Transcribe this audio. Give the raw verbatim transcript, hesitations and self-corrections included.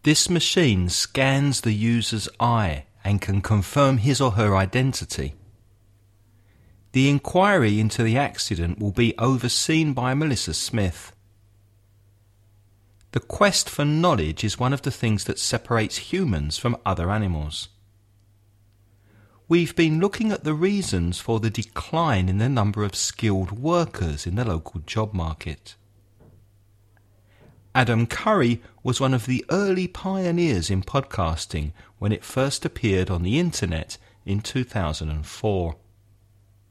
This machine scans the user's eye and can confirm his or her identity. The inquiry into the accident will be overseen by Melissa Smith. The quest for knowledge is one of the things that separates humans from other animals. We've been looking at the reasons for the decline in the number of skilled workers in the local job market. Adam Curry was one of the early pioneers in podcasting when it first appeared on the internet in two thousand four.